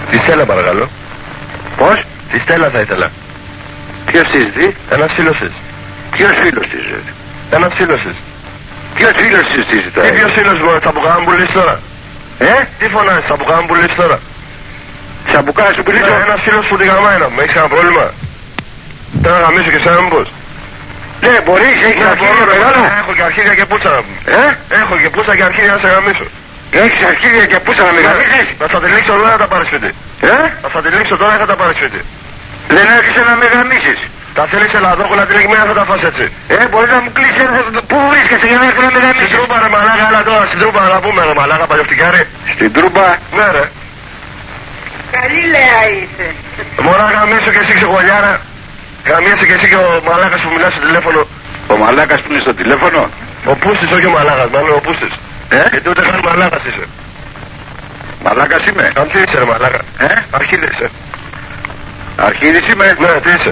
Τη Στέλλα παρακαλώ. Πώς? Τη Στέλλα θα ήθελα. Ποιος της δει? Ένας φίλος της. Ποιος φίλος της δει? Ένας φίλος της. Ποιος φίλος της δει τώρα? Τι ποιος φίλος μου, θα μπουκάμε που λες τώρα? Τι φωνάζεις, θα μπουκάμε που λες τώρα? Σαμπουκά σου πουλήσω. Ένας φίλος που τη γαμάει να μου, έχεις κανένα πρόβλημα? Θέλω να γαμίσω και σένα μήπως? Ναι, μπορείς, έχεις αρχίδια μεγάλα. Έχω και αρχίδια και πούτσα να πούμε. Έχω και πούτσα και αρχίδια να σε γαμίσω. Έχεις αρχίδια και πούτσα να με γαμίσεις? Να θα τη λήξω τώρα να τα πάρεις σπίτι. Να θα τη λήξω τώρα θα τα πάρεις σπίτι. Δεν έρχεσαι να με γαμίσεις? Τα θέλεις ελαδόκουλα την εκμένα θα τα φας έτσι. Μπορεί να μου κλείσει πού βρίσκεσαι για να έρθω να με γαμίσεις? Στην Τρούμπα ρε μαλάκα, έλα τώρα στην Τρούμπα να πούμε ρε μαλάκα παλιοφτικάρι. Στην Τρούμπα? Ναι ρε. Καλή λέα είσαι. Μωρά γαμίσου και εσύ ξεχολιάρα. Γαμίσου και εσύ και ο μαλάκας που μιλάς στο τηλέφωνο. Ο μαλάκας που είναι στο τηλέφωνο? Ο Πούστης, όχι ο μαλάκας, μάλλον ο Πούστης. Γιατί ούτε καν μαλάκας είσαι. Μαλάκας είμαι? Αν τι είσαι ρε μαλάκα. Αρχίδης είσαι. Αρχίδης είμαι? Ναι, τι είσαι.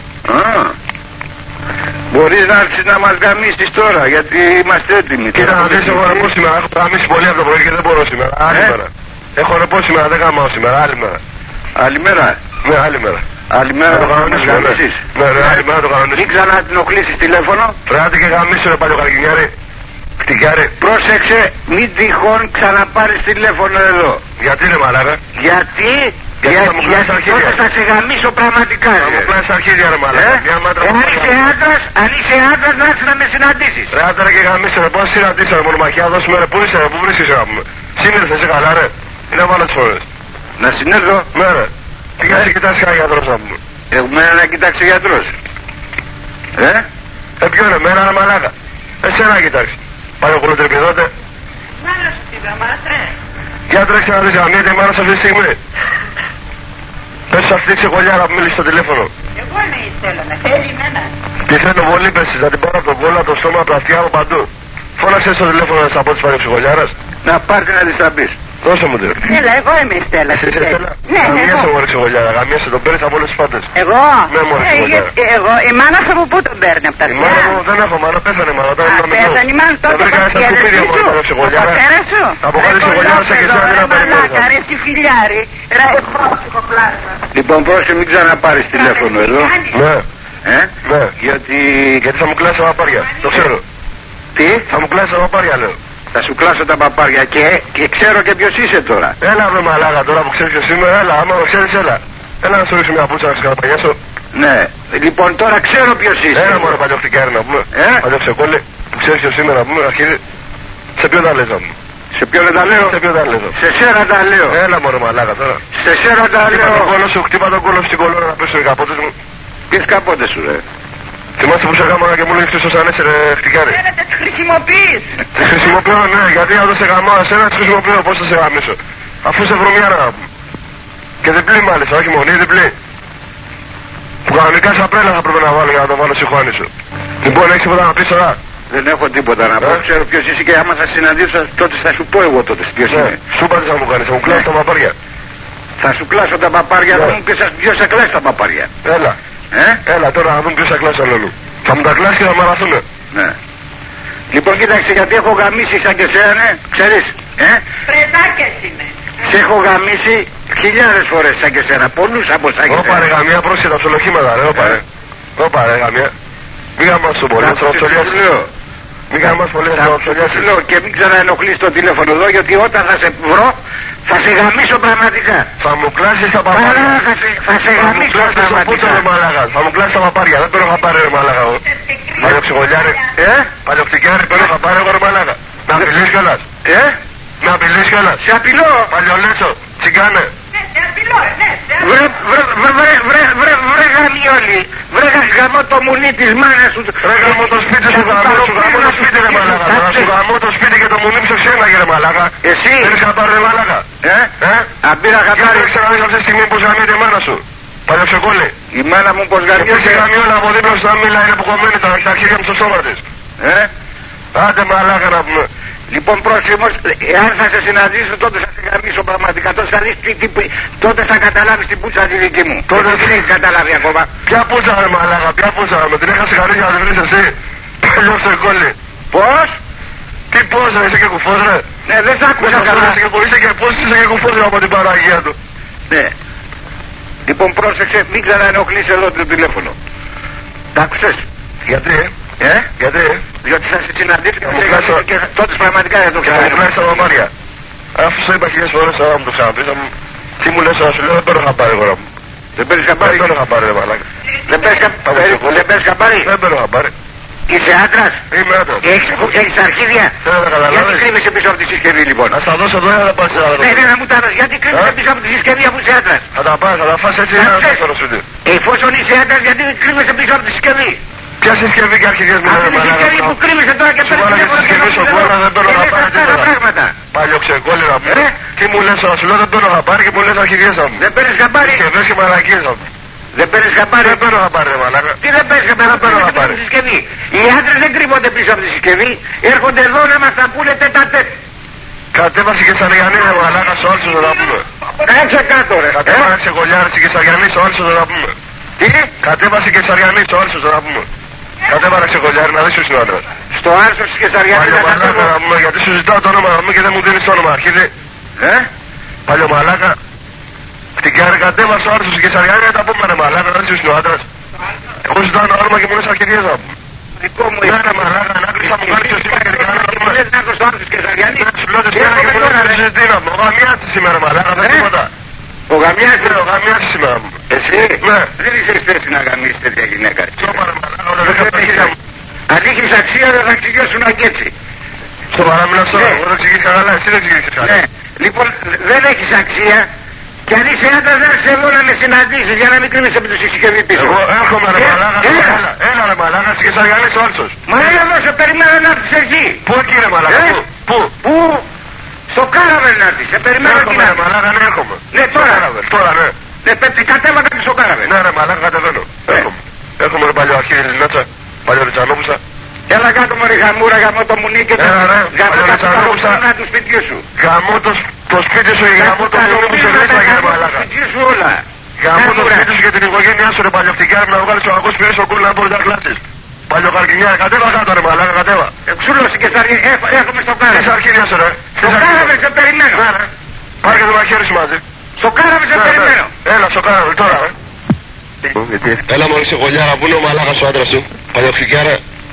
Μπορείς να έρθεις να μας γαμίσεις τώρα, γιατί είμαστε έτοιμοι. Κοίτα να δεις, έχω ρεπό σήμερα, έχω γαμίσει πολύ από το πρωί και δεν μπορώ σήμερα. Άλλη μέρα. Έχω ρεπό σήμερα, δεν γαμάω σήμερα, άλλη μέρα. Άλλη μέρα? Ναι, άλλη μέρα. Άλλη μέρα το κανονίσουμε, γαμίσεις? Ναι, άλλη μέρα το κανονίσουμε. Μην ξανά την οχλήσεις τηλέφωνο. Ρε άντε και γαμίσου ρε παλιοκαρκινιάρη. Κτικιάρη. Πρόσεξε, μην τυχόν ξαναπάρεις τηλέφωνο εδώ. Γιατί ρε μαλάκα? Γιατί τότε θα σε γαμίσω πραγματικά. Θα μου πλάσεις αρχίδια ρε μαλάκα. Αν είσαι άντρας να έρθεις να με συναντήσεις. Ρε άντρα και γαμίσου ρε, πώς συναντήσεις ρε μονομαχιά, δώσουμε ρε, πού είσαι ρε, πού βρίσκεσαι να πούμε. Συνήλθες είσαι καλά ρε, είναι από άλλες φορές. Να συνέλθω? Ναι ρε, πήγα σε κοιτάξεις κανένα γιατρός να πούμε. Εμένα να κοιτάξει γιατρός? Ποιο είναι, μένα ρε μαλάκα. Εσένα να κοιτάξει. Πάει ο κολοτρεπιδότε. Μάνα σου πήγα, μάτρε. Για τρέξε να δεις γαμιέται η μάνα σε αυτή τη στιγμή. Πες σου αυτή τη ξεκολιάρα που μίλησε στο τηλέφωνο. Εγώ είμαι η Στέλλα, με θέλει εμένα. Τι θέλω πολύ πες, να την πάρω από τον κόλλο, από το στόμα, από τα αυτιά από παντού. Φώναξε στο τηλέφωνο να από τις παλιοψυχολιάρας. Να πάρει να της τα πεις. Δώσε μου την. Έλα, εγώ είμαι η Στέλλα. Εσύ είσαι Στέλλα? Ναι, γαμιέσαι μωρή ξεχολιάρα, γαμιέσαι, τον παίρνεις από όλες τις πάντες. Εγώ? Ναι μωρή ξεχολιάρα. Εγώ, η μάνα σου από πού τον παίρνει από τα αυτιά? Η μάνα μου δεν έχω μάνα, πέθανε μάνα. Πέθανε η μάνα τότε από τα σκέλες σου. Από τα πέρα σου. Από κάτι ξεχολιάρα και εσύ να περιμένεις. Ρε στη φιλιάρη, ρε εγώ ψυχοπλάσμα. Λοιπόν πρόσεχε μην ξαναπάρεις τηλέφωνο εδώ. Ναι. Ναι. Γιατί θα μου κλάσει τα παπάρια, το ξέρω. Τι? Θα μου κλάσει τα παπάρια λέω. Θα σου κλάσω τα παπάρια και ξέρω και ποιος είσαι τώρα. Έλα βρε μαλάκα τώρα που ξέρεις ποιος είμαι, έλα άμα το ξέρεις έλα. Έλα να σου ρίξω μια πούτσα να σου καταπαγιάσω. Ναι, λοιπόν τώρα ξέρω ποιος είσαι. Έλα μωρέ παλιοφτικάρι να πούμε. Παλιοψεκόλη που ξέρεις ποιος είμαι να πούμε αρχίδι. Σε ποιον τα λες να πούμε. Σε ποιον τα λέω? Σε ποιον τα λες. Σε σένα τα λέω. Έλα μωρέ μαλάκα τώρα. Σε σένα τα λέω. Χτύπα τον κόλλο στην κολόνα να πέσουν οι καπότες μου. Ποιες καπότες σου ρε? Θυμάσαι που σε γάμανα και μου λέει Χριστός Ανέσαι ρε φτικάρι. Τις χρησιμοποιείς. Τις χρησιμοποιώ ναι, γιατί αν δεν σε γαμάω εσένα τις χρησιμοποιώ, πώς θα σε γαμίσω. Αφού σε βρωμιάρα να πούμε. Και διπλή μάλιστα, όχι μονή, διπλή. Που κανονικά σαν πρέλα θα πρέπει να βάλω για να το βάλω στη χωάνη σου. Λοιπόν, έχεις τίποτα να πεις τώρα? Δεν έχω τίποτα να πω, ξέρω ποιος είσαι και άμα θα συναντήσω τότε θα σου πω εγώ τότε ποιος είναι. Σου είπα τι θα μου κάνεις, θα μου κλάσεις τα παπάρια. Θα σου κλάσω τα παπάρια, θα μου πεις ποιος θα κλάσει τα παπάρια. Έλα. Έλα τώρα να δούμε ποιος θα κλάσει αλλού. Θα μου τα κλάσει και θα μαραθούνε. Ναι. Λοιπόν κοίταξε γιατί έχω γαμίσει σαν και σένα, ναι, ξέρεις. Πρετάκες είναι. Σε έχω γαμίσει χιλιάδες φορές σαν και σένα, πολλούς από σαν και σένα. Όπα ρε γαμιά, πρόσεχε τα ψολοχήματα ρε, όπα ρε. Όπα ρε γαμιά. Μην γαμάς σου πολύ, θα το ψολιάσεις. Μην γαμάς πολύ, θα το ψολιάσεις. Και μην ξαναενοχλείς το τηλέφωνο εδώ γιατί όταν θα σε βρω θα σε γαμίσω πραγματικά. Θα μου κλάσεις τα παπάρια. Θα σε γαμίσω πραγματικά. Θα μου κλάσεις τα παπάρια, δεν παίρνω χαπάρι ρε μαλάκα. Παλιοψυχολιάρι. Παλιοψυχολιάρι παίρνω χαπάρι εγώ ρε μαλάκα. Να απειλείς κιόλας. Να απειλείς κιόλας. Σε απειλώ. Παλιολέτσο, τσιγκάνε. Σε απειλώ, ναι. Βρε γαμιόλι. Βρε γαμώ το μουνί της μάνας σου. Βρε γαμώ το σπίτι σου, γαμώ το σπίτι ρε μαλάκα. Να σου γαμώ το σπίτι και το μουνί που σε ξέναγε ρε μαλάκα. Εσύ. Θέλεις χαπάρι ρε μαλάκα. Αν πήρα χαπάρι. Κοίταξε να δεις αυτή τη στιγμή πως γαμιέται η μάνα σου. Παλιοψεκόλη. Η μάνα μου πως γαμιέται. Και γαμιόλα από δίπλα σου να μιλά είναι που κομμένη τα αρχίδια μου στο σώμα της. Άντε μαλάκα να πούμε. Λοιπόν πρόσχημος, εάν θα σε συναντήσω τότε θα σε γαμίσω πραγματικά. Τότε θα δεις τότε θα καταλάβεις την πούτσα τη δική μου. Τότε δεν έχεις καταλάβει ακόμα. Ποια πούτσα ρε μαλάκα, ποια πούτσα με την έχασε καρύδια να τη βρεις εσύ. Παλιοψεκόλη. Πώς? Τι πώς ρε, είσαι και κουφός ρε. Ναι δεν σ' άκουσα καλά. Είσαι και πώς, είσαι και κουφός ρε από την παραγία του. Ναι. Λοιπόν, πρόσεξε, μην ξαναενοχλείς εδώ το τηλέφωνο. Τα άκουσες? Γιατί? Γιατί? Διότι θα σε συναντήσω και τότε πραγματικά δεν το ξέρω. Μιλάς στα μαμάρια. Αφού σου είπα χιλιάδες φορές να μου το ξαναπείς, τι μου λες να σου λέω, δεν παίρνω χαμπάρι γορά μου. Δεν παίρνεις χαμπάρι? Δεν παίρνω χαμπάρι ρε μαλάκα. Δεν παίρνεις χαμπάρι? Δεν παίρνω χαμπάρι. Είσαι άντρας? Είμαι άντρας. Και έχεις αρχίδια? Θέλω να καταλάβεις. Γιατί κρύβεσαι πίσω από τη συσκευή λοιπόν? Να στα δώσω εδώ ή θα τα πας σε άλλο? Ναι, να μου τα δώσεις. Γιατί κρύβεσαι πίσω από τη συσκευή αφού είσαι άντρας? Θα τα πας, θα τα φας έτσι ή να τα στο σπίτι. Εφόσον είσαι άντρας, γιατί κρύβεσαι πίσω από τη συσκευή? Ποια συσκευή και αρχιδίες μου λένε μαλάκα? Αυτή τη συσκευή που κρύβεσαι τώρα και παίρνεις τηλέφωνο και συσκευή στον κόλλο, δεν παίρνω να πάρει τίποτα. Παλιοξεκόλληρα μου. Τι μου λες να σου λέω, δεν παίρνω να πάρει και μου λες αρχιδίες μου. Δεν παίρνεις χαμπάρι? Συσκευές και μαλακίες μου. Δεν παίρνεις χαμπάρι? Δεν παίρνω να πάρει μαλάκα. Τι δεν παίρνεις χαμπάρι? Δεν παίρνω να πάρει. Οι άντρες δεν κρύβονται πίσω από τη συσκευή, έρχονται εδώ να μας τα πούνε τέτα-τέτ. Κατέβασε και Σαριανή ρε μαλάκα σε όλους να τα πούμε. Κάτσε κάτω ρε. Κατέβασε Κολιάρης και Σαριανή σε όλους να τα πούμε. Τι? Κατέβασε και Σαριανή σε όλους να τα πούμε. Κατέβασε Κολιάρη να δεις ποιος είναι ο άντρας. Στο άρθρος και Σαριανή να τα πούμε. Γιατί σου ζητάω το όνομα μου και δεν μου δίνεις το όνομα αρχίδι. Παλιομαλάκα. Στην Κιάρη κατέβασε ο άρθρος και Σαριανή να τα πούμε ρε μαλάκα να δεις ποιος είναι ο άντρας. Εγώ ζητάω ένα όνομα και μου λες αρχιδίες να πούμε. Δικό μου είναι ρε μαλάκα να κλείσα μου κάνεις το σήμερα και δεν κάνω τίποτα. Δεν άκουσες το άρθρος και Σαριανή. Σου λέω το σήμερα και μου λες συζητήνα μου. Ο γαμιάτης σήμερα μαλάκα δεν τίποτα. Ο γαμιάτης? Ο γαμιάτης σήμερα μου. Εσύ? Ναι. Δεν είσαι θέση να γαμίσεις τέτοια γυναίκα. Σώπα ρε μαλάκα όλα δεν καταγγείλια μου. Αν είχες αξία δεν θα εξηγήσουν αγγέτσι. Στο παράμιλας τώρα, εγώ δεν εξηγήσεις καλά, εσύ δεν εξηγήσεις καλά. Ναι. Λοιπόν, δεν έχεις αξία και αν είσαι άντρας δεν έρθεις εδώ να με συναντήσεις για να μην κρύβεις από τη συσκευή πίσω. Εγώ έρχομαι ρε μαλάκα, έλα ρε μαλάκα, και Σαριανής ο Άλσος. Μα έλα εδώ, σε περιμένω να έρθεις εκεί. Πού εκεί ρε μαλάκα, πού? Στο Κάραβελ να έρθεις, σε περιμένω εκεί. Έρχομαι ρε μαλάκα, ναι έρχομαι. Ναι, τώρα. Τώρα ναι. Ναι, κατέβα κάτι στο Κάραβελ. Ναι ρε μαλάκα, κατεβαίνω. Έρχομαι ρε παλιό αρχίδι Λινάτσα, παλιό Ριτσανόπουστα. Έλα κάτω μωρή γαμούρα, γαμώ το μουνί και γαμώ του σπιτιού σου. Γαμώ το σπίτι σου, γαμώ το μουνί που σε μέσα για μαλάκα. Γαμώ το σπίτι σου και την οικογένειά σου ρε παλιοφτικιά να βγάλεις ο αγός πήρες ο κούλ να μπορείς να κλάσεις. Παλιοκαρκινιά, κατέβα κάτω ρε μαλάκα, κατέβα. Ξούλωσε και έρχομαι στο Κάραβελ. Στις αρχίδια σου ρε. Στο Κάραβελ σε περιμένω. Πάρε και το μαχαίρι σου μαζί. Στο Κάραβελ σε περιμένω. Έλα στο Κάραβελ τώρα ρε. Έλα μόλις σε γολιάρα, πού είναι ο μαλάκας ο άντρας σου, παλιοφτικιάρα.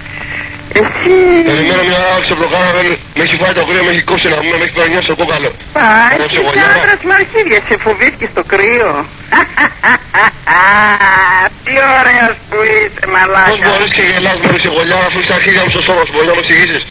Περιμένω μια ώρα από το Κάραβελ, με έχει φάει το κρύο, με έχει κόψει να πούμε, με έχει περνιάσει το κόκαλο. Είσαι άντρας με αρχίδια, σε φοβήθηκε στο κρύο. Τι ωραίος που είσαι μαλάκα. Πώς μπορείς και γελάς μόλις σε γολιάρα αφού είσαι αρχίδια μου στο σώμα σου, μπορείς να μου εξηγήσεις?